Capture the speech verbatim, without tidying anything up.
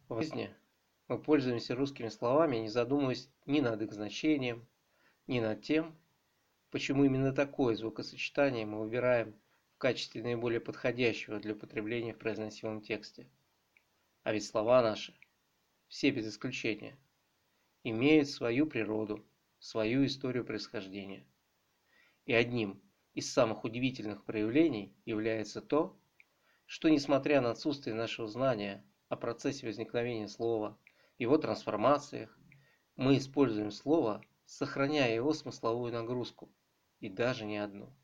В жизни мы пользуемся русскими словами, не задумываясь ни над их значением, ни над тем, почему именно такое звукосочетание мы выбираем в качестве наиболее подходящего для употребления в произносимом тексте. А ведь слова наши, все без исключения, имеют свою природу, свою историю происхождения. И одним из самых удивительных проявлений является то, что, несмотря на отсутствие нашего знания о процессе возникновения слова, его трансформациях, мы используем слово, сохраняя его смысловую нагрузку, и даже не одну.